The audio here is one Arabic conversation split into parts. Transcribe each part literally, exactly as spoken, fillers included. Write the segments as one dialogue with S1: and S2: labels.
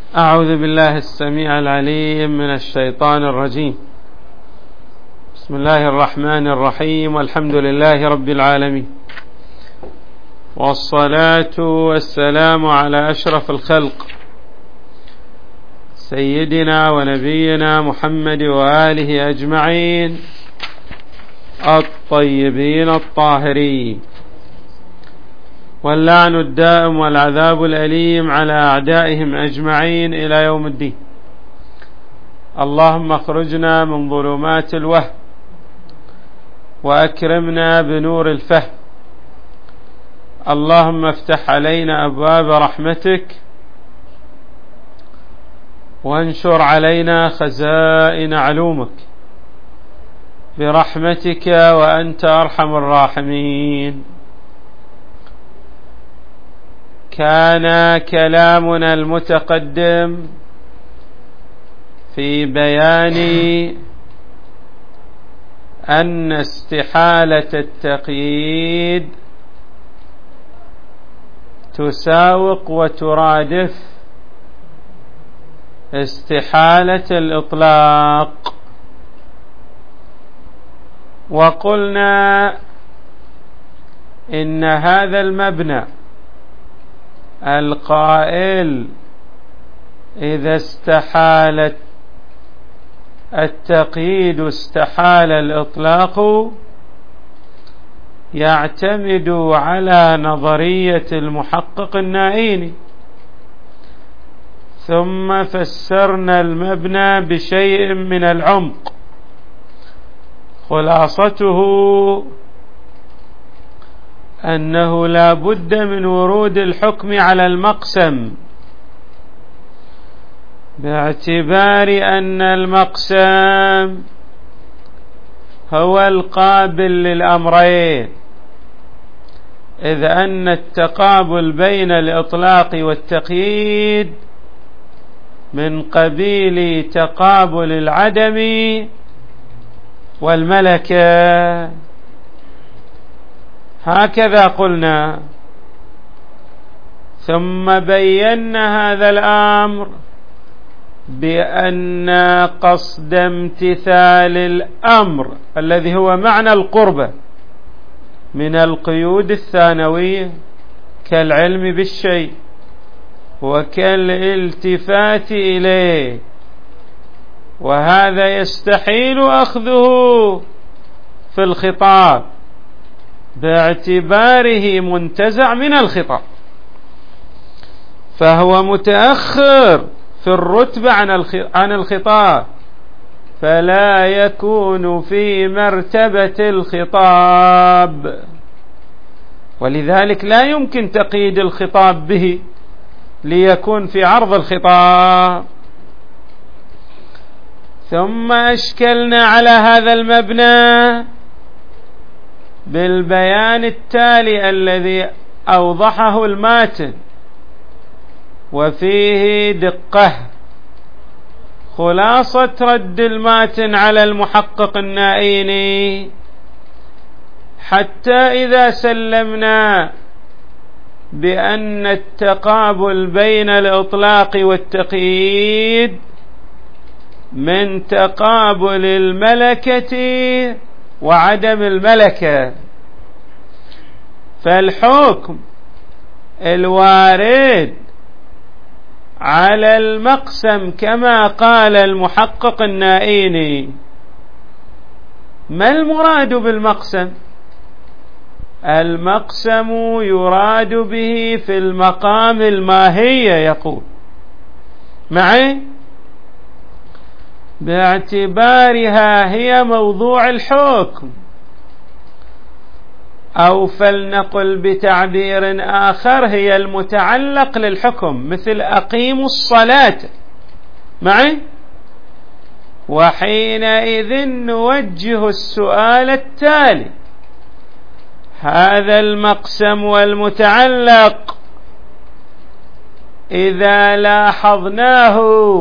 S1: أعوذ بالله السميع العليم من الشيطان الرجيم. بسم الله الرحمن الرحيم، والحمد لله رب العالمين، والصلاة والسلام على أشرف الخلق سيدنا ونبينا محمد وآله أجمعين الطيبين الطاهرين، واللعن الدائم والعذاب الأليم على أعدائهم أجمعين إلى يوم الدين. اللهم اخرجنا من ظلمات الوهم وأكرمنا بنور الفهم. اللهم افتح علينا أبواب رحمتك وانشر علينا خزائن علومك برحمتك وأنت أرحم الراحمين. كان كلامنا المتقدم في بيان أن استحالة التقييد تساوق وترادف استحالة الإطلاق، وقلنا إن هذا المبنى القائل إذا استحالت التقييد استحال الإطلاق يعتمد على نظرية المحقق النائيني، ثم فسرنا المبنى بشيء من العمق. خلاصته أنه لا بد من ورود الحكم على المقسم، باعتبار أن المقسم هو القابل للأمرين، إذ أن التقابل بين الإطلاق والتقييد من قبيل تقابل العدم والملكة. هكذا قلنا، ثم بينا هذا الأمر بأن قصد امتثال الأمر الذي هو معنى القربة من القيود الثانوية كالعلم بالشيء وكالالتفات إليه، وهذا يستحيل أخذه في الخطاب باعتباره منتزع من الخطاب، فهو متأخر في الرتبة عن الخطاب، فلا يكون في مرتبة الخطاب، ولذلك لا يمكن تقييد الخطاب به ليكون في عرض الخطاب. ثم أشكلنا على هذا المبنى بالبيان التالي الذي أوضحه الماتن وفيه دقة. خلاصة رد الماتن على المحقق النائيني: حتى إذا سلمنا بأن التقابل بين الإطلاق والتقييد من تقابل الملكة وعدم الملكة، فالحكم الوارد على المقسم كما قال المحقق النائيني. ما المراد بالمقسم؟ المقسم يراد به في المقام الماهية، يقول معي، باعتبارها هي موضوع الحكم، أو فلنقل بتعبير آخر هي المتعلق للحكم، مثل أقيموا الصلاة معي. وحينئذ نوجه السؤال التالي: هذا المقسم والمتعلق إذا لاحظناه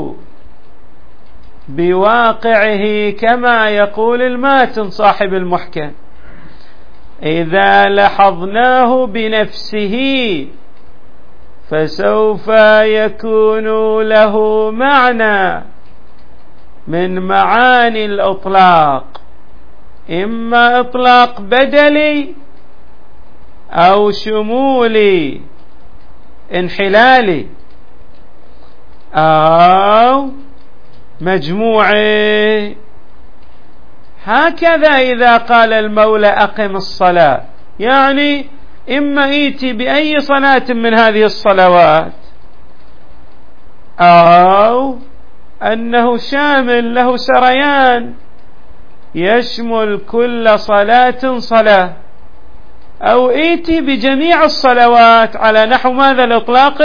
S1: بواقعه كما يقول الماتن صاحب المحكم، إذا لاحظناه بنفسه فسوف يكون له معنى من معاني الإطلاق، إما إطلاق بدلي أو شمولي انحلالي أو مجموعي. هكذا إذا قال المولى أقم الصلاة، يعني إما إيتي بأي صلاة من هذه الصلوات، أو أنه شامل له سريان يشمل كل صلاة صلاة، أو إيتي بجميع الصلوات على نحو ماذا؟ الإطلاق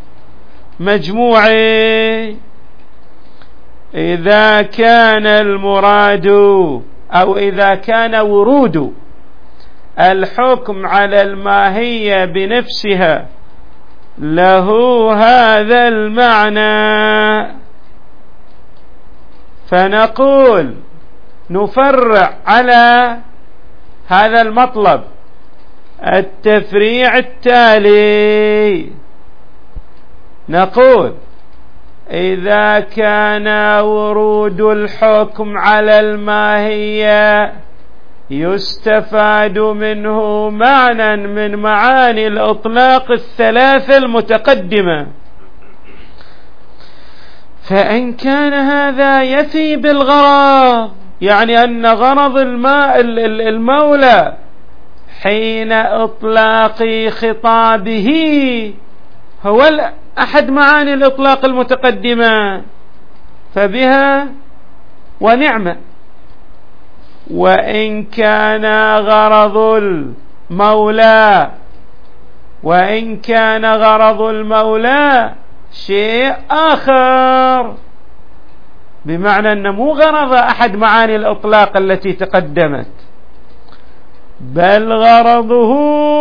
S1: المجموعي. إذا كان المراد أو إذا كان ورود الحكم على الماهية بنفسها له هذا المعنى، فنقول نفرع على هذا المطلب التفريع التالي. نقول إذا كان ورود الحكم على الماهية يستفاد منه معنى من معاني الإطلاق الثلاثة المتقدمة، فإن كان هذا يفي بالغرض، يعني أن غرض المولى حين إطلاق خطابه هو أحد معاني الإطلاق المتقدمة، فبها ونعمة. وإن كان غرض المولى وإن كان غرض المولى شيء آخر، بمعنى أنه مو غرض أحد معاني الإطلاق التي تقدمت، بل غرضه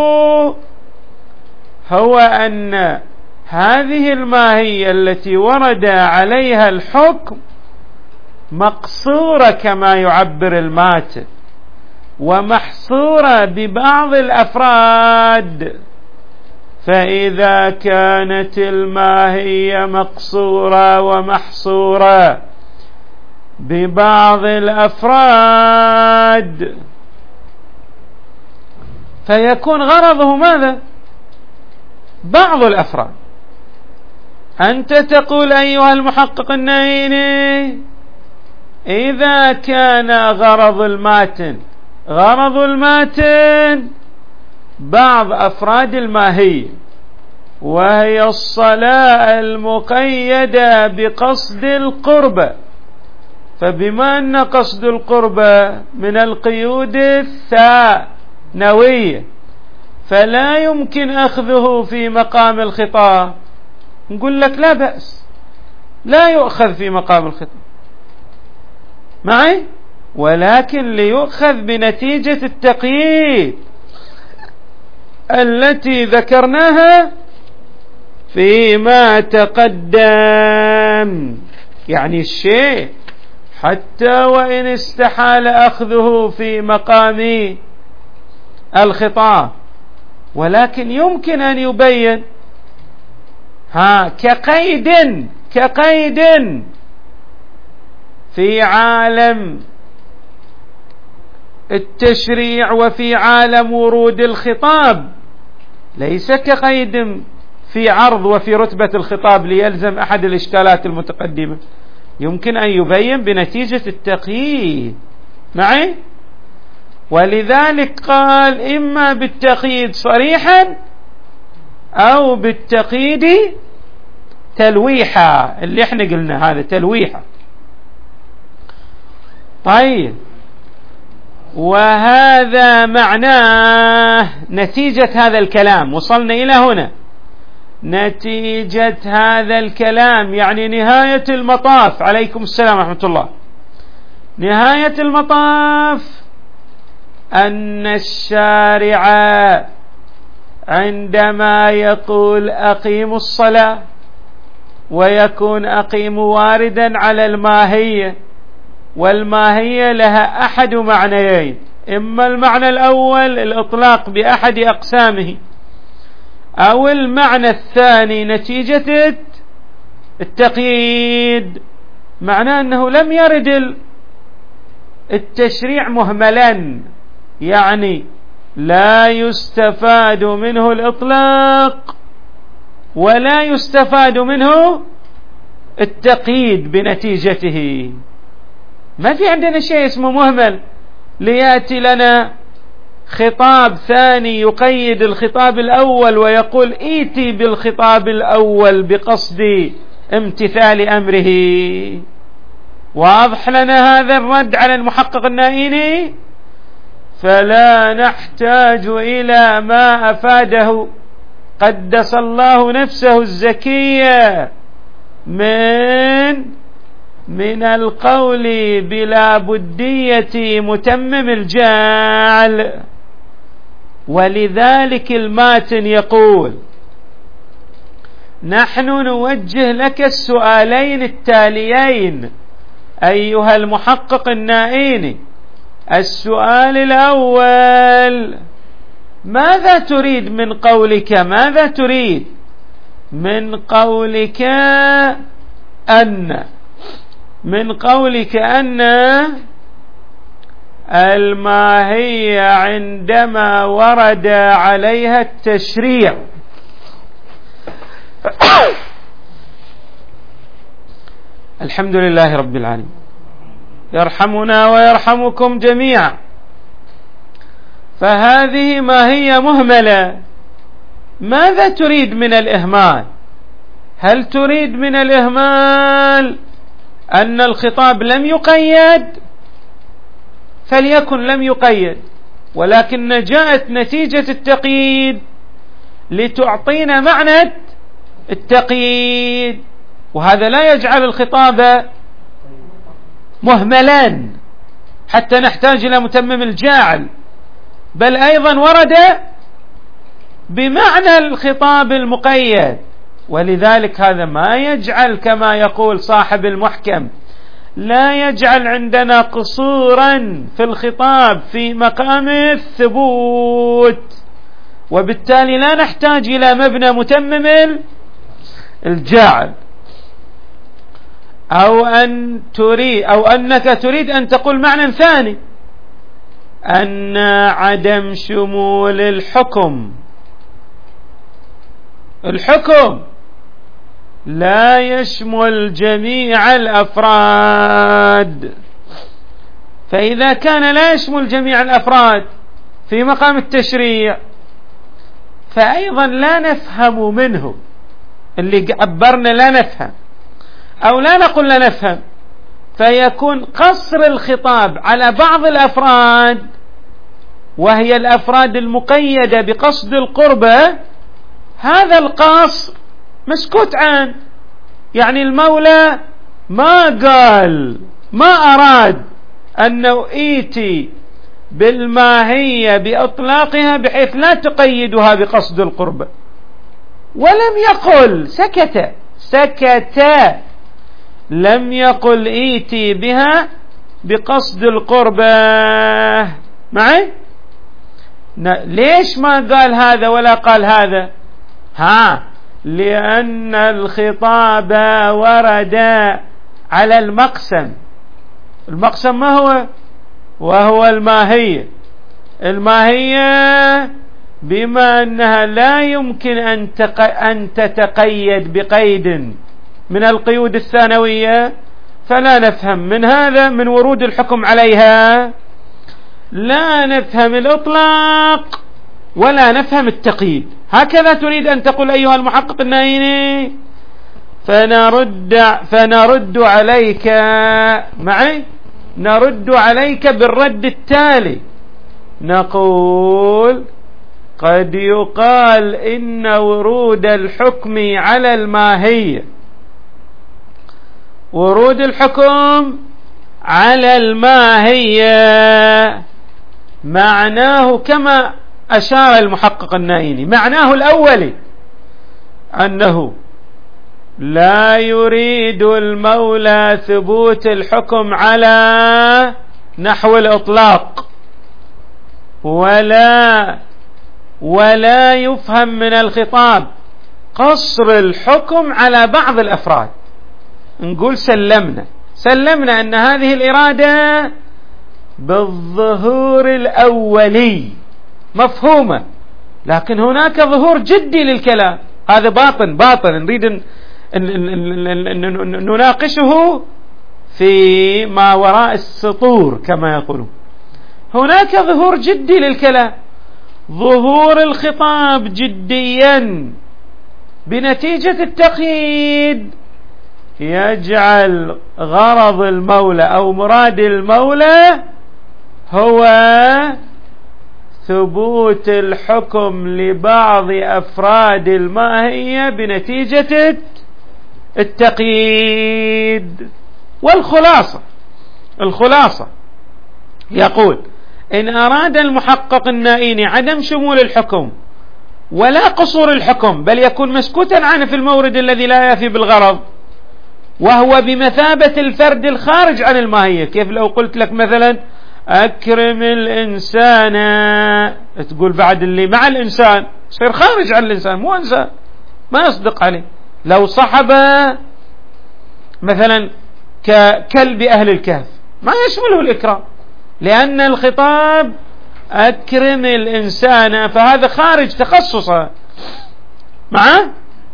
S1: هو أن هذه الماهية التي ورد عليها الحكم مقصورة كما يعبر الماتن، ومحصورة ببعض الأفراد. فإذا كانت الماهية مقصورة ومحصورة ببعض الأفراد فيكون غرضه ماذا؟ بعض الأفراد. أنت تقول أيها المحقق النعيني إذا كان غرض الماتن غرض الماتن بعض أفراد الماهية، وهي الصلاة المقيدة بقصد القربة، فبما أن قصد القربة من القيود الثانوية فلا يمكن أخذه في مقام الخطاب، نقول لك لا بأس، لا يؤخذ في مقام الخطاب معي، ولكن ليؤخذ بنتيجة التقييد التي ذكرناها فيما تقدم. يعني الشيء حتى وإن استحال أخذه في مقام الخطاب ولكن يمكن أن يبين ها كقيد كقيد في عالم التشريع وفي عالم ورود الخطاب، ليس كقيد في عرض وفي رتبة الخطاب ليلزم أحد الإشكالات المتقدمة، يمكن أن يبين بنتيجة التقييد معي. ولذلك قال إما بالتقييد صريحا أو بالتقييد تلويحا، اللي احنا قلنا هذا تلويحا. طيب، وهذا معناه نتيجة هذا الكلام، وصلنا إلى هنا نتيجة هذا الكلام، يعني نهاية المطاف، عليكم السلام ورحمة الله، نهاية المطاف أن الشارع عندما يقول أقيموا الصلاة ويكون أقيم واردا على الماهية، والماهية لها أحد معنيين، إما المعنى الأول الإطلاق بأحد أقسامه، أو المعنى الثاني نتيجة التقييد، معناه أنه لم يرد التشريع مهملا، يعني لا يستفاد منه الإطلاق ولا يستفاد منه التقييد بنتيجته. ما في عندنا شيء اسمه مهمل ليأتي لنا خطاب ثاني يقيد الخطاب الأول ويقول ائتي بالخطاب الأول بقصد امتثال أمره. واضح لنا هذا الرد على المحقق النائيني؟ فلا نحتاج إلى ما أفاده قدس الله نفسه الزكية من من القول بلا بدية متمم الجعل. ولذلك الماتن يقول: نحن نوجه لك السؤالين التاليين أيها المحقق النائيني. السؤال الأول: ماذا تريد من قولك؟ ماذا تريد من قولك أن من قولك أن الماهية عندما ورد عليها التشريع الحمد لله رب العالمين، يرحمنا ويرحمكم جميعا، فهذه ماهية مهملة. ماذا تريد من الإهمال؟ هل تريد من الإهمال أن الخطاب لم يقيد؟ فليكن لم يقيد، ولكن جاءت نتيجة التقييد لتعطينا معنى التقييد، وهذا لا يجعل الخطاب مهملا حتى نحتاج إلى متمم الجاعل، بل أيضا ورد بمعنى الخطاب المقيد. ولذلك هذا ما يجعل كما يقول صاحب المحكم، لا يجعل عندنا قصورا في الخطاب في مقام الثبوت، وبالتالي لا نحتاج إلى مبنى متمم الجاعل. أو أن تريد أو أنك تريد أن تقول معنى ثاني، أن عدم شمول الحكم الحكم لا يشمل جميع الأفراد. فإذا كان لا يشمل جميع الأفراد في مقام التشريع، فأيضا لا نفهم منه اللي عبرنا، لا نفهم أو لا نقول لا نفهم، فيكون قصر الخطاب على بعض الأفراد وهي الأفراد المقيدة بقصد القربة. هذا القصر مسكوت عنه، يعني المولى ما قال ما أراد أنه إيتي بالماهية بإطلاقها بحيث لا تقيدها بقصد القربة، ولم يقل سكت سكت لم يقل إيتي بها بقصد القربة. معي؟ ليش ما قال هذا ولا قال هذا؟ ها لأن الخطاب ورد على المقسم. المقسم ما هو؟ وهو الماهية. الماهية بما أنها لا يمكن أن, تق... أن تتقيد بقيد من القيود الثانوية، فلا نفهم من هذا من ورود الحكم عليها، لا نفهم الإطلاق ولا نفهم التقييد. هكذا تريد أن تقول أيها المحقق النائيني؟ فنرد, فنرد عليك معي نرد عليك بالرد التالي، نقول: قد يقال إن ورود الحكم على الماهية ورود الحكم على الماهية معناه كما أشار المحقق النائيني، معناه الأولي أنه لا يريد المولى ثبوت الحكم على نحو الإطلاق، ولا ولا يفهم من الخطاب قصر الحكم على بعض الأفراد. نقول سلمنا سلمنا أن هذه الإرادة بالظهور الأولي مفهومة، لكن هناك ظهور جدي للكلام، هذا باطن باطن نريد نناقشه في ما وراء السطور كما يقولون. هناك ظهور جدي للكلام، ظهور الخطاب جديا بنتيجة التقييد يجعل غرض المولى أو مراد المولى هو ثبوت الحكم لبعض أفراد الماهية بنتيجة التقييد. والخلاصة الخلاصة يقول: إن أراد المحقق النائيني عدم شمول الحكم ولا قصور الحكم، بل يكون مسكوتا عنه في المورد الذي لا يفي بالغرض، وهو بمثابة الفرد الخارج عن الماهية. كيف لو قلت لك مثلا أكرم الإنسان، تقول بعد اللي مع الإنسان يصير خارج عن الإنسان، مو إنسان، ما يصدق عليه. لو صحب مثلا ككلب أهل الكهف ما يشمله الإكرام، لأن الخطاب أكرم الإنسان، فهذا خارج تخصصه معه.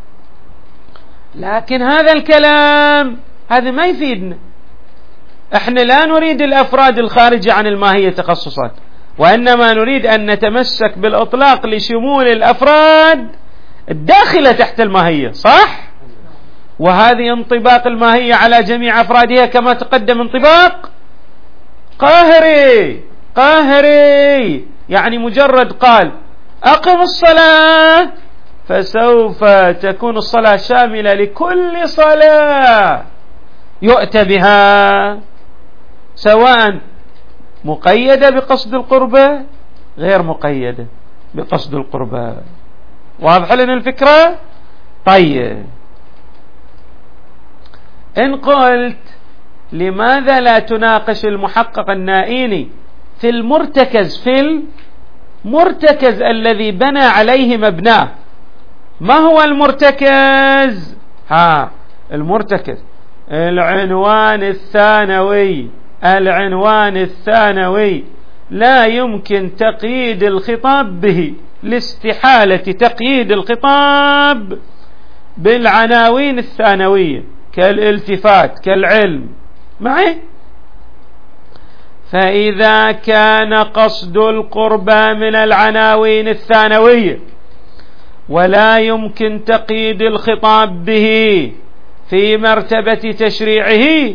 S1: لكن هذا الكلام هذا ما يفيدنا، احنا لا نريد الأفراد الخارجة عن الماهية تخصصات، وإنما نريد أن نتمسك بالإطلاق لشمول الأفراد الداخلة تحت الماهية، صح؟ وهذه انطباق الماهية على جميع أفرادها كما تقدم انطباق قاهري. قاهري يعني مجرد قال أقم الصلاة فسوف تكون الصلاة شاملة لكل صلاة يؤتى بها، سواء مقيدة بقصد القربة غير مقيدة بقصد القربة. واضح لنا الفكرة؟ طيب، إن قلت لماذا لا تناقش المحقق النائيني في المرتكز في المرتكز الذي بنى عليه مبناه؟ ما هو المرتكز؟ ها المرتكز العنوان الثانوي. العنوان الثانوي لا يمكن تقييد الخطاب به لاستحالة تقييد الخطاب بالعناوين الثانوية كالالتفات كالعلم معي. فإذا كان قصد القربى من العناوين الثانوية ولا يمكن تقييد الخطاب به في مرتبة تشريعه،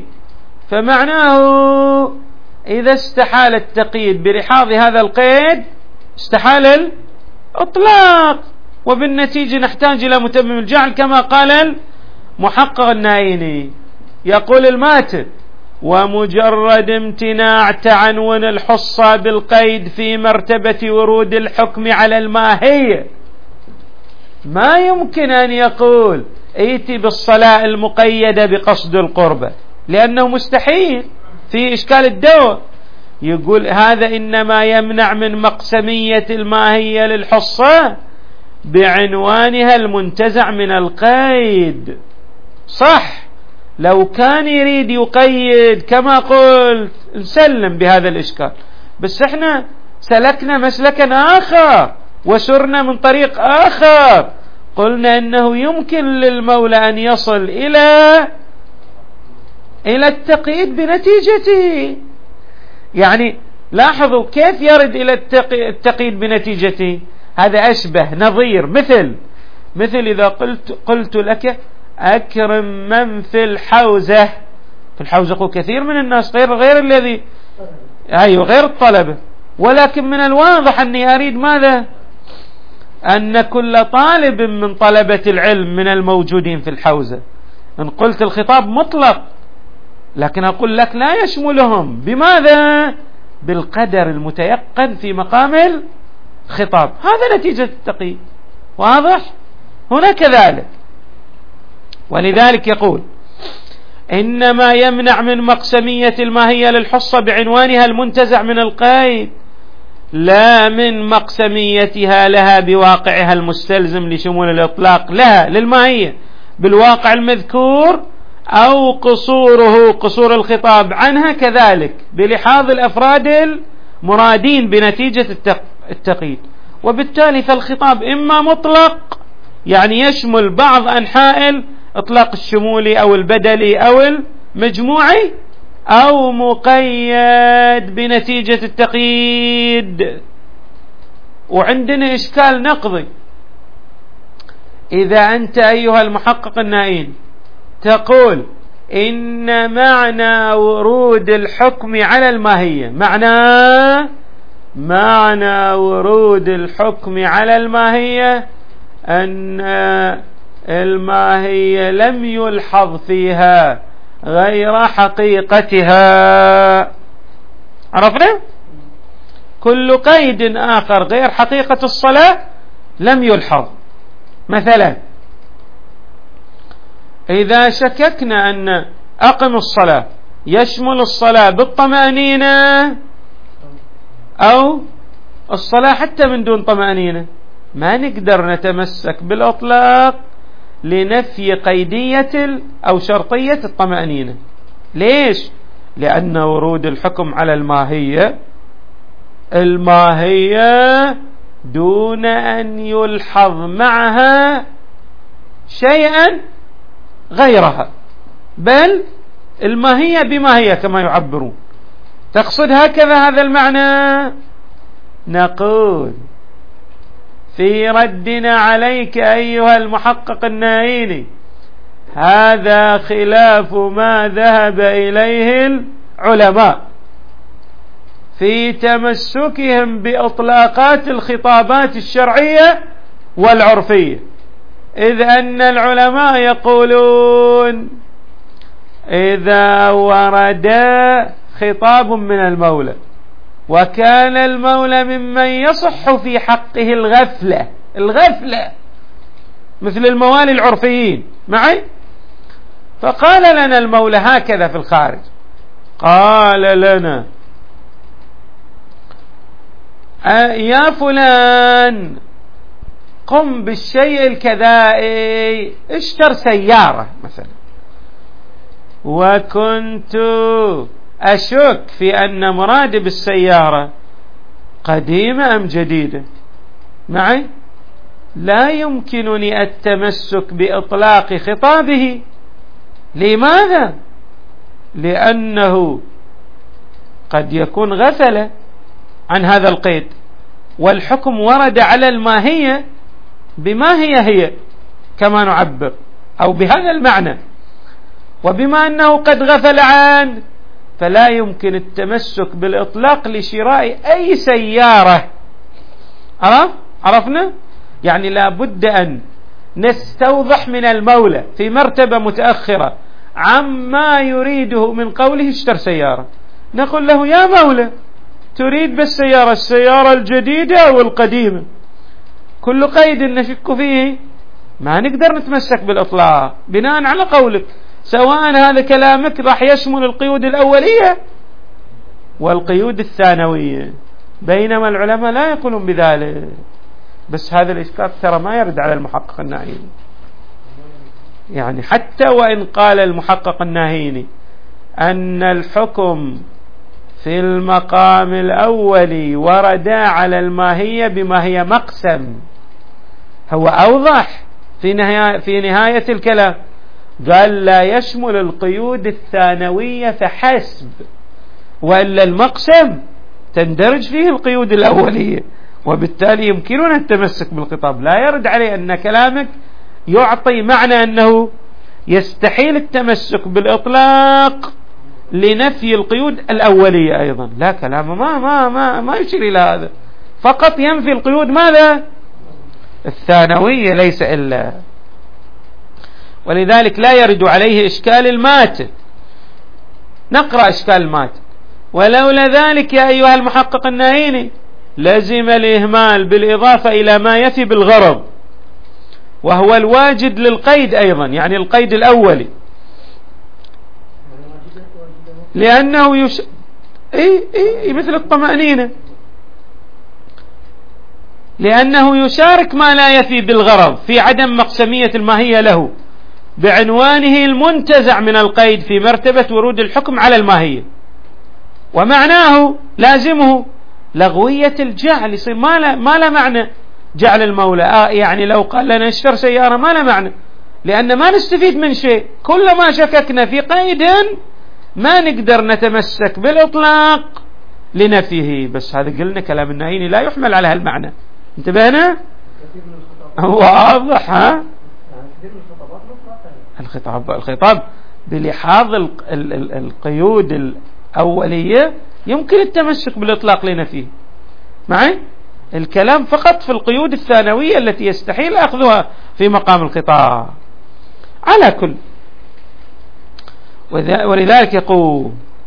S1: فمعناه إذا استحال التقييد برحاض هذا القيد استحال الإطلاق، وبالنتيجة نحتاج إلى متمم الجعل كما قال المحقق النائيني. يقول الماتن: ومجرد امتناع تعنون الحصة بالقيد في مرتبة ورود الحكم على الماهية ما يمكن أن يقول ائتي بالصلاة المقيدة بقصد القربة، لأنه مستحيل، في إشكال الدواء. يقول هذا إنما يمنع من مقسمية الماهية للحصة بعنوانها المنتزع من القيد. صح، لو كان يريد يقيد كما قلت نسلم بهذا الإشكال، بس احنا سلكنا مسلكا آخر وسرنا من طريق آخر، قلنا أنه يمكن للمولى أن يصل إلى إلى التقييد بنتيجته. يعني لاحظوا كيف يرد إلى التقييد بنتيجته. هذا أشبه نظير مثل مثل إذا قلت قلت لك أكرم من في الحوزة. في الحوزة كثير من الناس غير غير الذي أيوه غير الطلبة، ولكن من الواضح أني أريد ماذا؟ أن كل طالب من طلبة العلم من الموجودين في الحوزة. إن قلت الخطاب مطلق، لكن أقول لك لا يشملهم. بماذا؟ بالقدر المتيقن في مقام الخطاب. هذا نتيجة التقييد. واضح؟ هنا كذلك. ولذلك يقول إنما يمنع من مقسمية الماهية للحصة بعنوانها المنتزع من القيد لا من مقسميتها لها بواقعها المستلزم لشمول الإطلاق لها للماهية بالواقع المذكور، أو قصوره قصور الخطاب عنها كذلك بلحاظ الأفراد المرادين بنتيجة التقييد. وبالتالي فالخطاب إما مطلق يعني يشمل بعض أنحاء الإطلاق الشمولي أو البدلي أو المجموعي، أو مقيد بنتيجة التقييد. وعندنا إشكال نقضي، إذا أنت أيها المحقق النائين تقول إن معنى ورود الحكم على الماهية، معنى معنى ورود الحكم على الماهية أن الماهية لم يلحظ فيها غير حقيقتها. عرفنا؟ كل قيد آخر غير حقيقة الصلاة لم يلحظ. مثلا إذا شككنا أن أقم الصلاة يشمل الصلاة بالطمأنينة أو الصلاة حتى من دون طمأنينة، ما نقدر نتمسك بالإطلاق لنفي قيدية أو شرطية الطمأنينة. ليش؟ لأن ورود الحكم على الماهية الماهية دون أن يلحظ معها شيئا غيرها، بل الماهية بماهية كما يعبرون. تقصد هكذا هذا المعنى؟ نقول في ردنا عليك أيها المحقق النائيني هذا خلاف ما ذهب إليه العلماء في تمسكهم بإطلاقات الخطابات الشرعية والعرفية، إذ أن العلماء يقولون إذا ورد خطاب من المولى وكان المولى ممن يصح في حقه الغفلة الغفلة مثل الموالي العرفيين معي، فقال لنا المولى هكذا في الخارج، قال لنا يا فلان قم بالشيء الكذائي، اشتر سيارة مثلا، وكنت أشك في أن مرادي بالسيارة قديمة أم جديدة معي، لا يمكنني التمسك بإطلاق خطابه. لماذا؟ لأنه قد يكون غفل عن هذا القيد، والحكم ورد على الماهية بما هي هي كما نعبر أو بهذا المعنى، وبما أنه قد غفل عنه فلا يمكن التمسك بالإطلاق لشراء أي سيارة. عرف؟ عرفنا؟ يعني لا بد أن نستوضح من المولى في مرتبة متأخرة عما يريده من قوله اشتر سيارة، نقول له يا مولى تريد بالسيارة السيارة الجديدة أو القديمة؟ كل قيد نشك فيه ما نقدر نتمسك بالإطلاق بناء على قولك، سواء هذا كلامك راح يشمل القيود الأولية والقيود الثانوية، بينما العلماء لا يقولون بذلك. بس هذا الإشكال ترى ما يرد على المحقق الناهيني، يعني حتى وإن قال المحقق الناهيني أن الحكم في المقام الأول ورد على الماهية بما هي مقسم، هو أوضح في نهاية, في نهاية الكلام قال لا يشمل القيود الثانوية فحسب، وإلا المقسم تندرج فيه القيود الأولية، وبالتالي يمكننا التمسك بالخطاب. لا يرد عليه أن كلامك يعطي معنى أنه يستحيل التمسك بالإطلاق لنفي القيود الأولية أيضا، لا، كلامه ما ما ما ما يشير إلى هذا، فقط ينفي القيود ماذا؟ الثانوية ليس إلا. ولذلك لا يرد عليه إشكال المات. نقرأ إشكال المات: ولولا ذلك يا أيها المحقق الناهيني لزم الإهمال بالإضافة إلى ما يفي بالغرض، وهو الواجد للقيد أيضا، يعني القيد الأولي، لأنه يش... إيه إيه مثل الطمأنينة، لأنه يشارك ما لا يفي بالغرض في عدم مقسمية الماهية له بعنوانه المنتزع من القيد في مرتبة ورود الحكم على الماهية، ومعناه لازمه لغوية الجعل، يصير ما له ما له معنى جعل المولى. آه يعني لو قال لنا اشتر سيارة ما له معنى، لأن ما نستفيد من شيء. كل ما شككنا في قيد ما نقدر نتمسك بالإطلاق لنفيه. بس هذا قلنا كلام الناهيني لا يحمل على هالمعنى. انتبهنا؟ واضح. ها الخطاب الخطاب بلحاظ القيود الأولية يمكن التمسك بالإطلاق لنفيه معي. الكلام فقط في القيود الثانوية التي يستحيل أخذها في مقام الخطاب. على كل، ولذلك يقول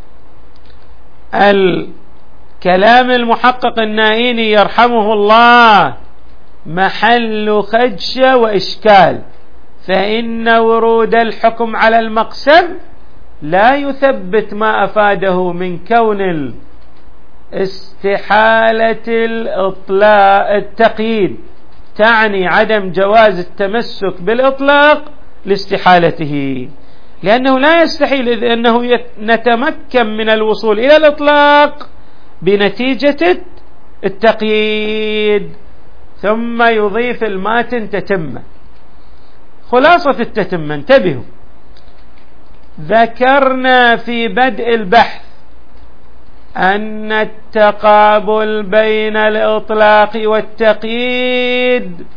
S1: الكلام المحقق النائيني يرحمه الله محل خدشة وإشكال، فإن ورود الحكم على المقسم لا يثبت ما أفاده من كون استحالة الإطلاق التقييد، تعني عدم جواز التمسك بالإطلاق لاستحالته، لأنه لا يستحيل، إذ أنه نتمكن من الوصول إلى الإطلاق بنتيجة التقييد. ثم يضيف الماتن تتمة. خلاصة التتمة، انتبهوا، ذكرنا في بدء البحث أن التقابل بين الإطلاق والتقييد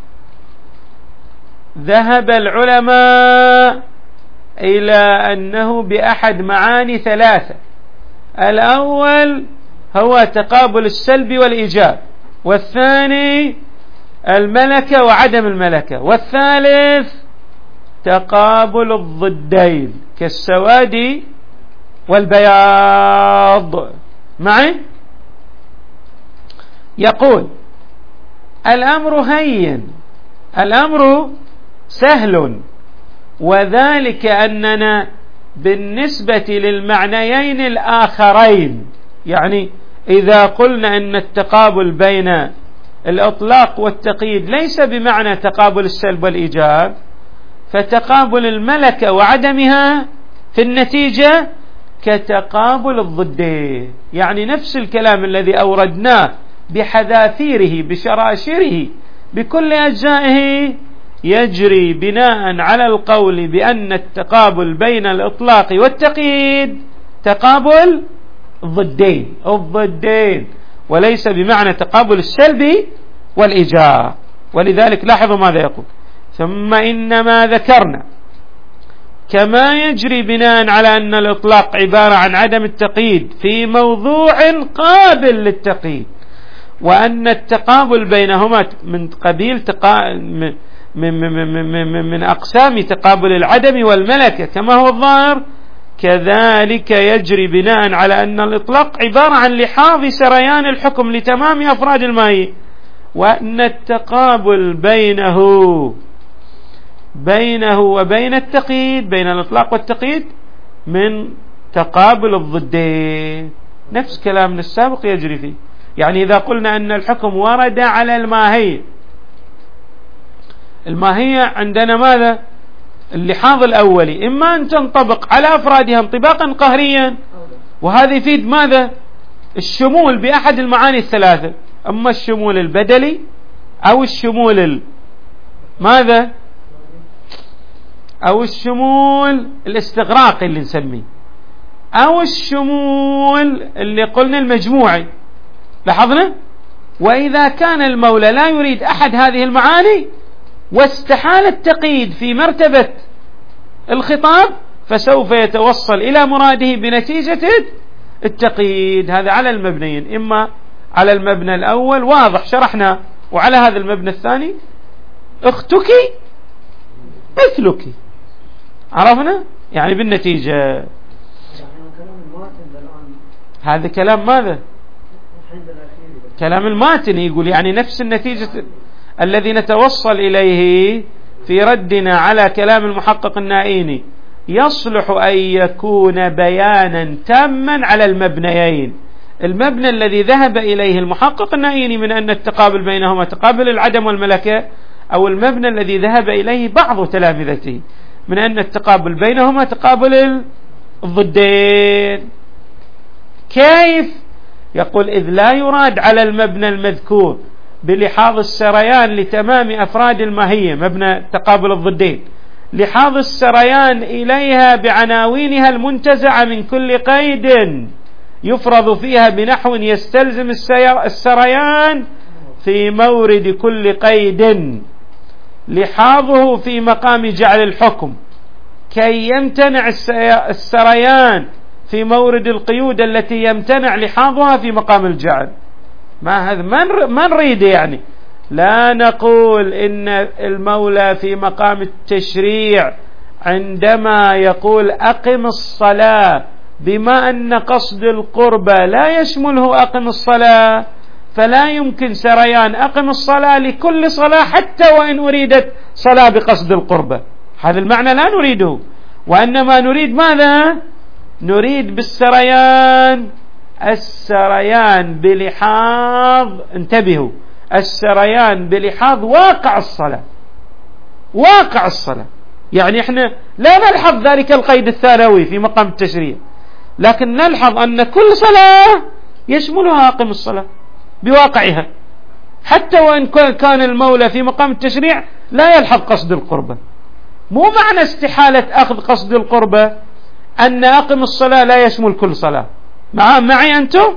S1: ذهب العلماء إلى أنه بأحد معاني ثلاثة. الأول هو تقابل السلب والإيجاب، والثاني الملكة وعدم الملكة، والثالث تقابل الضدين كالسواد والبياض. معي؟ يقول الأمر هين، الأمر سهل، وذلك أننا بالنسبة للمعنيين الآخرين، يعني إذا قلنا أن التقابل بين الإطلاق والتقييد ليس بمعنى تقابل السلب والإيجاب، فتقابل الملكة وعدمها في النتيجة كتقابل الضدين، يعني نفس الكلام الذي أوردناه بحذافيره بشراشره بكل أجزائه يجري بناء على القول بأن التقابل بين الإطلاق والتقييد تقابل الضدين الضدين وليس بمعنى تقابل السلب والإيجاب. ولذلك لاحظوا ماذا يقول: ثم إنما ذكرنا كما يجري بناء على أن الإطلاق عبارة عن عدم التقييد في موضوع قابل للتقييد، وأن التقابل بينهما من قبيل تقا... من... من... من... من... من أقسام تقابل العدم والملكة كما هو الظاهر، كذلك يجري بناء على أن الإطلاق عبارة عن لحاظ سريان الحكم لتمام أفراد الماهية، وأن التقابل بينه بينه وبين التقييد، بين الإطلاق والتقييد، من تقابل الضدين. نفس كلامنا السابق يجري فيه. يعني إذا قلنا أن الحكم ورد على الماهية، الماهية عندنا ماذا؟ اللحاظ الأولي إما أن تنطبق على أفرادها انطباقا قهريا، وهذا يفيد ماذا؟ الشمول بأحد المعاني الثلاثة، أما الشمول البدلي أو الشمول ال... ماذا؟ أو الشمول الاستغراقي اللي نسميه، أو الشمول اللي قلنا المجموعي. لاحظنا؟ وإذا كان المولى لا يريد أحد هذه المعاني واستحال التقييد في مرتبة الخطاب، فسوف يتوصل إلى مراده بنتيجة التقييد. هذا على المبنيين، إما على المبنى الأول واضح شرحنا، وعلى هذا المبنى الثاني اختك مثلك. عرفنا؟ يعني بالنتيجة هذا كلام ماذا؟ كلام الماتن يقول يعني نفس النتيجة الذي نتوصل إليه في ردنا على كلام المحقق النائيني، يصلح أن يكون بيانا تاما على المبنيين، المبنى الذي ذهب إليه المحقق النائيني من أن التقابل بينهما تقابل العدم والملكة، أو المبنى الذي ذهب إليه بعض تلامذته من أن التقابل بينهما تقابل الضدين. كيف؟ يقول إذ لا يراد على المبنى المذكور بلحاظ السريان لتمام أفراد الماهية، مبنى تقابل الضدين، لحاظ السريان إليها بعناوينها المنتزعة من كل قيد يفرض فيها بنحو يستلزم السريان في مورد كل قيد، لحاظه في مقام جعل الحكم كي يمتنع السريان في مورد القيود التي يمتنع لحاظها في مقام الجعل. ما هذا ما نريد، يعني لا نقول إن المولى في مقام التشريع عندما يقول أقم الصلاة بما أن قصد القربة لا يشمله أقم الصلاة، فلا يمكن سريان أقم الصلاة لكل صلاة حتى وإن أريدت صلاة بقصد القربة. هذا المعنى لا نريده، وإنما نريد ماذا؟ نريد بالسريان السريان بلحاظ، انتبهوا، السريان بلحاظ واقع الصلاة، واقع الصلاة. يعني احنا لا نلحظ ذلك القيد الثانوي في مقام التشريع، لكن نلحظ أن كل صلاة يشملها أقم الصلاة بواقعها، حتى وإن كان المولى في مقام التشريع لا يلحظ قصد القربة. مو معنى استحالة أخذ قصد القربة أن أقم الصلاة لا يشمل كل صلاة. مع معي أنتم؟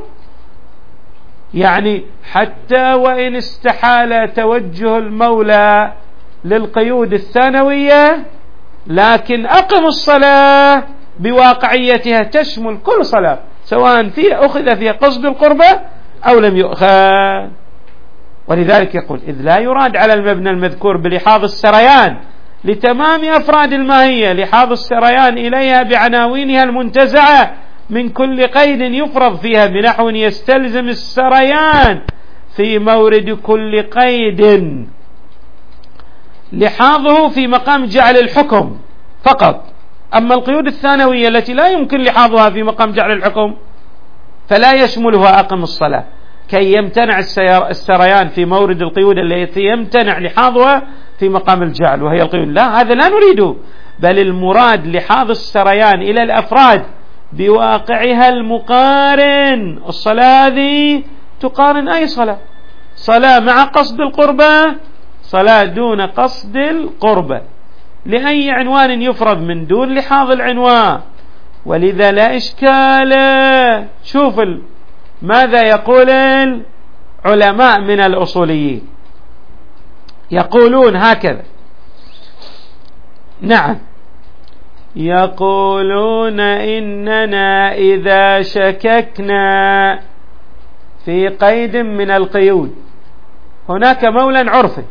S1: يعني حتى وإن استحال توجه المولى للقيود الثانوية، لكن أقم الصلاة بواقعيتها تشمل كل صلاة، سواء في أخذ فيها قصد القربة أو لم يؤخذ. ولذلك يقول إذ لا يراد على المبنى المذكور بلحاظ السريان لتمام أفراد الماهية، لحاظ السريان إليها بعناوينها المنتزعة من كل قيد يفرض فيها بنحو يستلزم السريان في مورد كل قيد، لحاظه في مقام جعل الحكم فقط. أما القيود الثانوية التي لا يمكن لحاظها في مقام جعل الحكم فلا يشملها أقم الصلاة، كي يمتنع السريان في مورد القيود التي يمتنع لحاظها في مقام الجعل وهي القيود. لا، هذا لا نريده، بل المراد لحاظ السريان إلى الأفراد بواقعها المقارن. الصلاة هذه تقارن أي صلاة، صلاة مع قصد القربة، صلاة دون قصد القربة، لأي عنوان يفرض من دون لحاظ العنوان. ولذا لا إشكال. شوف ماذا يقول العلماء من الأصوليين، يقولون هكذا، نعم، يقولون إننا إذا شككنا في قيد من القيود، هناك مولى عرفي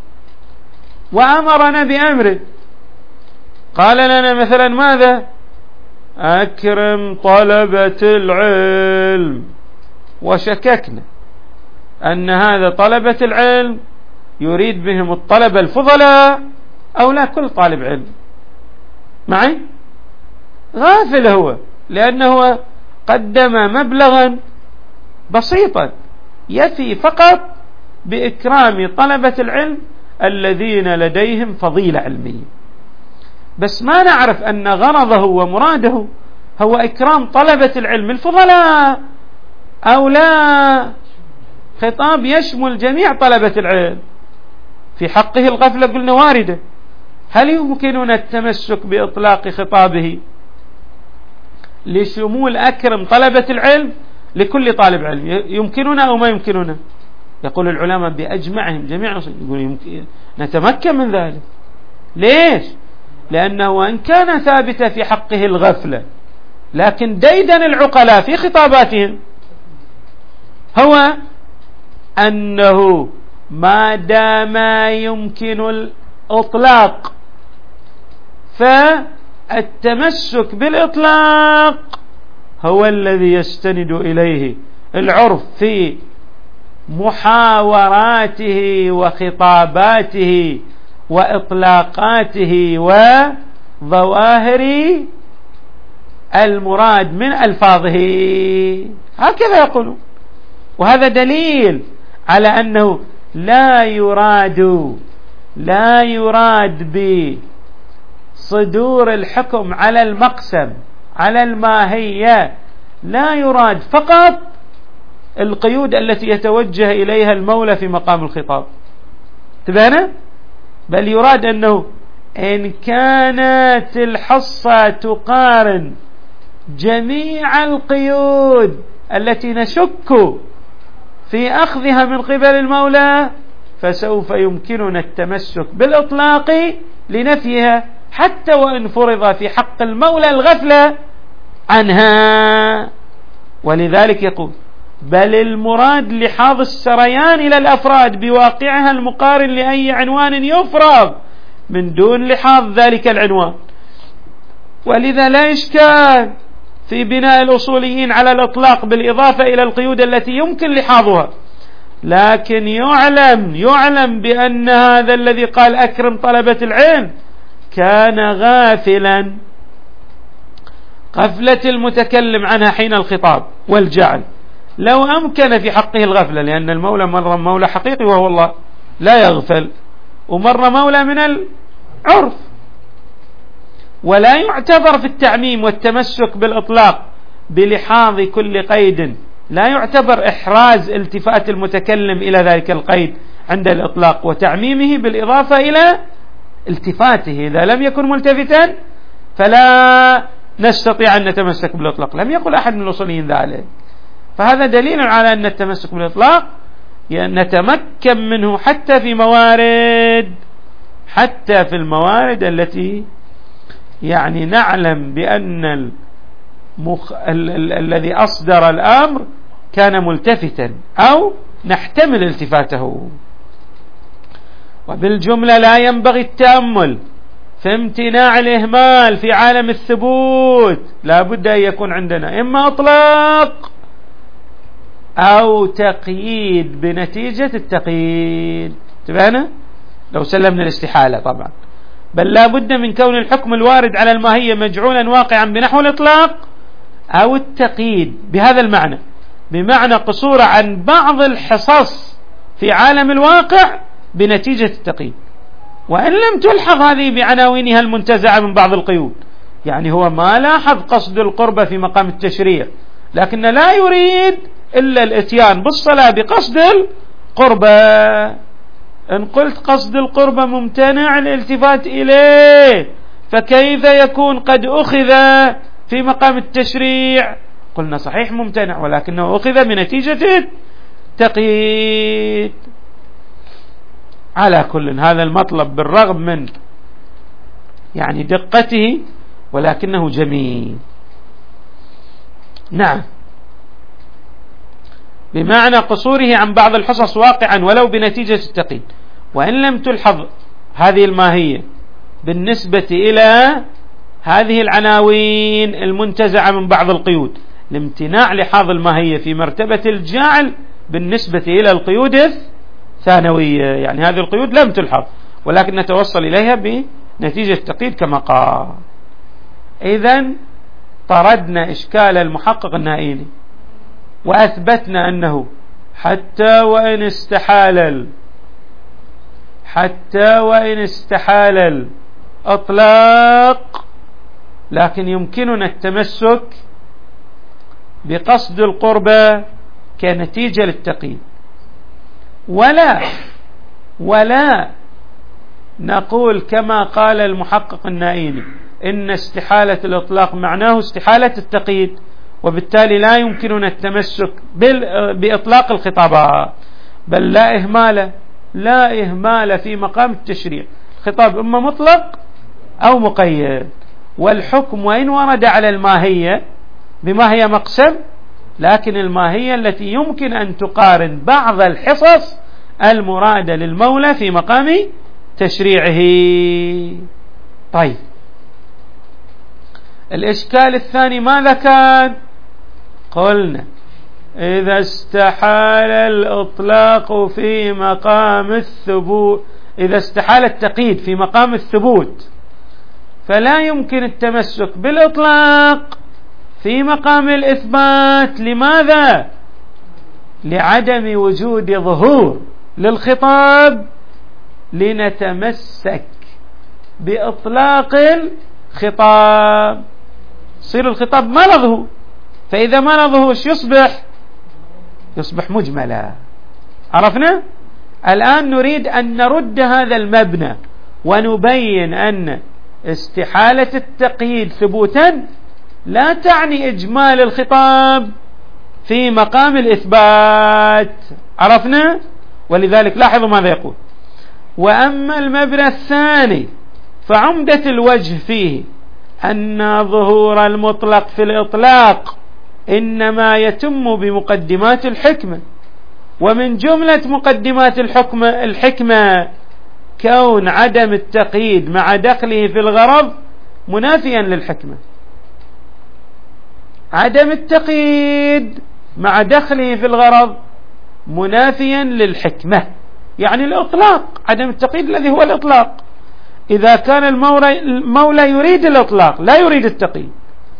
S1: وأمرنا بأمر، قال لنا مثلا ماذا؟ أكرم طلبة العلم، وشككنا أن هذا طلبة العلم يريد بهم الطلبة الفضلاء أو لا كل طالب علم. معي؟ غافل هو، لأنه قدم مبلغا بسيطا يفي فقط بإكرام طلبة العلم الذين لديهم فضيلة علمية، بس ما نعرف أن غرضه ومراده هو إكرام طلبة العلم الفضلاء أو لا. خطاب يشمل جميع طلبة العلم، في حقه الغفلة قلنا واردة. هل يمكننا التمسك بإطلاق خطابه لشمول أكرم طلبة العلم لكل طالب علم؟ يمكننا أو ما يمكننا؟ يقول العلماء بأجمعهم جميعا يقول يمكن نتمكن من ذلك. ليش؟ لأنه وإن كان ثابتا في حقه الغفلة، لكن ديدن العقلاء في خطاباتهم هو أنه ما دام يمكن الإطلاق فالتمسك بالإطلاق هو الذي يستند إليه العرف في محاوراته وخطاباته وإطلاقاته وظواهر المراد من ألفاظه. هكذا يقولون. وهذا دليل على أنه لا يراد لا يراد بصدور الحكم على المقسم على الماهية، لا يراد فقط القيود التي يتوجه إليها المولى في مقام الخطاب، تبهنا؟ بل يراد أنه إن كانت الحصة تقارن جميع القيود التي نشك في أخذها من قبل المولى فسوف يمكننا التمسك بالإطلاق لنفيها، حتى وإن فرض في حق المولى الغفلة عنها. ولذلك يقول بل المراد لحاظ السريان إلى الأفراد بواقعها المقارن لأي عنوان يفرض من دون لحاظ ذلك العنوان. ولذا لا إشكال في بناء الأصوليين على الإطلاق بالإضافة إلى القيود التي يمكن لحاظها، لكن يعلم يعلم بأن هذا الذي قال أكرم طلبة العلم كان غافلا غفلة المتكلم عنها حين الخطاب والجعل، لو أمكن في حقه الغفلة، لأن المولى مرة مولى حقيقي وهو الله لا يغفل، ومرة مولى من العرف. ولا يعتبر في التعميم والتمسك بالإطلاق بلحاظ كل قيد، لا يعتبر إحراز التفات المتكلم إلى ذلك القيد عند الإطلاق وتعميمه بالإضافة إلى التفاته. إذا لم يكن ملتفتا فلا نستطيع أن نتمسك بالإطلاق، لم يقل أحد من الأصوليين ذلك. فهذا دليل على أن التمسك بالإطلاق نتمكن منه حتى في موارد حتى في الموارد التي يعني نعلم بأن المخ... ال... ال... الذي أصدر الأمر كان ملتفتا أو نحتمل التفاته. وبالجملة لا ينبغي التأمل في امتناع الإهمال في عالم الثبوت، لا بد أن يكون عندنا إما إطلاق أو تقييد بنتيجة التقييد. تبعنا لو سلمنا الاستحالة طبعا، بل لا بد من كون الحكم الوارد على الماهية مجعولا واقعا بنحو الإطلاق أو التقييد بهذا المعنى، بمعنى قصور عن بعض الحصص في عالم الواقع بنتيجة التقييد، وإن لم تلحظ هذه بعناوينها المنتزعة من بعض القيود. يعني هو ما لاحظ قصد القربة في مقام التشريع، لكن لا يريد إلا الاتيان بالصلاة بقصد القربة. إن قلت قصد القربة ممتنع الالتفات إليه، فكيف يكون قد أخذ في مقام التشريع؟ قلنا صحيح ممتنع، ولكنه أخذ بنتيجة التقييد. على كل هذا المطلب بالرغم من يعني دقته ولكنه جميل. نعم، بمعنى قصوره عن بعض الحصص واقعا ولو بنتيجة التقييد، وإن لم تلحظ هذه الماهية بالنسبة إلى هذه العناوين المنتزعة من بعض القيود، لامتناع لحاظ الماهية في مرتبة الجعل بالنسبة إلى القيود الثانوية. يعني هذه القيود لم تلحظ ولكن نتوصل إليها بنتيجة التقييد كما قال. إذن طردنا إشكال المحقق النائيني وأثبتنا أنه حتى وإن استحال حتى وإن استحال الإطلاق لكن يمكننا التمسك بقصد القربة كنتيجة للتقييد، ولا ولا نقول كما قال المحقق النائيني إن استحالة الإطلاق معناه استحالة التقييد، وبالتالي لا يمكننا التمسك بإطلاق الخطابات. بل لا إهمال لا إهمال في مقام التشريع، الخطاب إما مطلق أو مقيد، والحكم وإن ورد على الماهية بما هي مقسم، لكن الماهية التي يمكن أن تقارن بعض الحصص المرادة للمولى في مقام تشريعه. طيب، الإشكال الثاني ماذا كان؟ قلنا إذا استحال الإطلاق في مقام الثبوت، إذا استحال التقييد في مقام الثبوت فلا يمكن التمسك بالإطلاق في مقام الإثبات. لماذا؟ لعدم وجود ظهور للخطاب، لنتمسك بإطلاق الخطاب. يصير الخطاب ما له ظهور، فإذا ما له ظهور يصبح يصبح مجملا. عرفنا؟ الآن نريد أن نرد هذا المبنى ونبين أن استحالة التقييد ثبوتا لا تعني إجمال الخطاب في مقام الإثبات. عرفنا؟ ولذلك لاحظوا ماذا يقول: وأما المبنى الثاني فعمدة الوجه فيه أن ظهور المطلق في الإطلاق إنما يتم بمقدمات الحكمة، ومن جملة مقدمات الحكمة الحكمة كون عدم التقييد مع دخله في الغرض منافيا للحكمة. عدم التقييد مع دخله في الغرض منافيا للحكمة، يعني الإطلاق. عدم التقييد الذي هو الإطلاق، إذا كان المولى, المولى يريد الإطلاق لا يريد التقييد.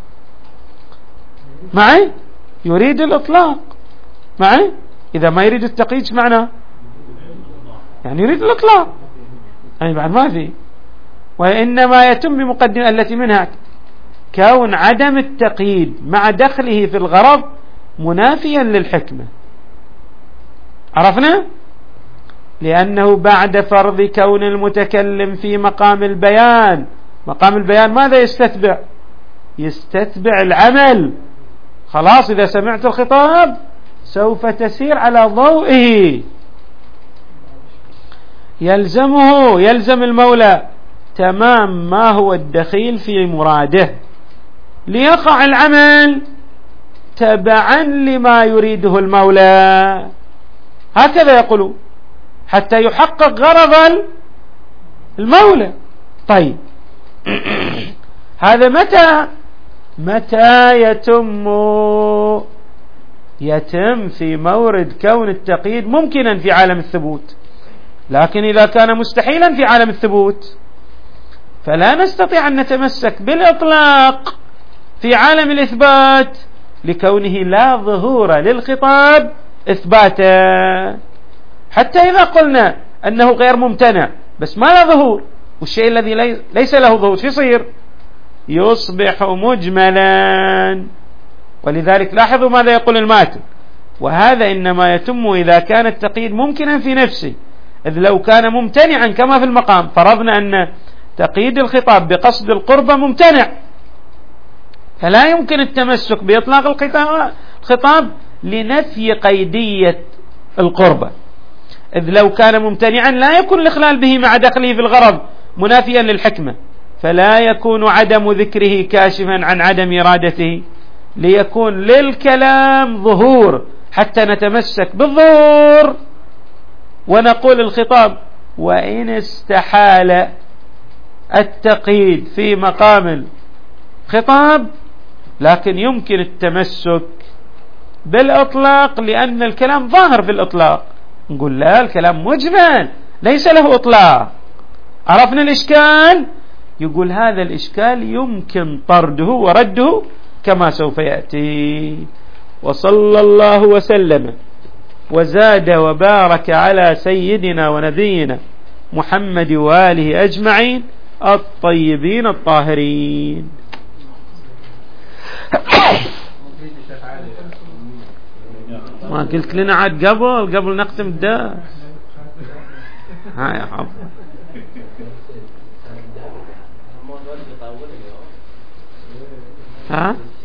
S1: معي؟ يريد الإطلاق. معي؟ إذا ما يريد التقييد ايش معناه؟ يعني يريد الإطلاق، يعني بعد ما في. وإنما يتم بمقدمة التي منها كون عدم التقييد مع دخله في الغرض منافيا للحكمة. عرفنا؟ لأنه بعد فرض كون المتكلم في مقام البيان، مقام البيان ماذا يستتبع؟ يستتبع العمل. خلاص إذا سمعت الخطاب سوف تسير على ضوئه. يلزمه يلزم المولى تمام ما هو الدخيل في مراده ليقع العمل تبعا لما يريده المولى، هكذا يقولون، حتى يحقق غرض المولى. طيب هذا متى متى يتم؟ يتم في مورد كون التقييد ممكنا في عالم الثبوت، لكن إذا كان مستحيلا في عالم الثبوت فلا نستطيع أن نتمسك بالإطلاق في عالم الإثبات لكونه لا ظهور للخطاب إثباتا. حتى إذا قلنا أنه غير ممتنع بس ما له ظهور، والشيء الذي ليس له ظهور شو يصير؟ يصبح مجملا. ولذلك لاحظوا ماذا يقول الماتن: وهذا إنما يتم إذا كان التقييد ممكنا في نفسه، إذ لو كان ممتنعا كما في المقام فرضنا أن تقييد الخطاب بقصد القربة ممتنع، فلا يمكن التمسك بإطلاق الخطاب لنفي قيدية القربة، إذ لو كان ممتنعا لا يكون الإخلال به مع دخله في الغرض منافيا للحكمة، فلا يكون عدم ذكره كاشفا عن عدم إرادته، ليكون للكلام ظهور حتى نتمسك بالظهور ونقول الخطاب وإن استحال التقييد في مقام الخطاب لكن يمكن التمسك بالإطلاق لأن الكلام ظاهر في الإطلاق. نقول لا، الكلام مجمل ليس له إطلاق. عرفنا الإشكال؟ يقول هذا الإشكال يمكن طرده ورده كما سوف يأتي. وصلى الله وسلم وزاد وبارك على سيدنا ونبينا محمد وآله أجمعين الطيبين الطاهرين. ما قلت لنا عاد قبل قبل نختم الدرس؟ ها يا حب ها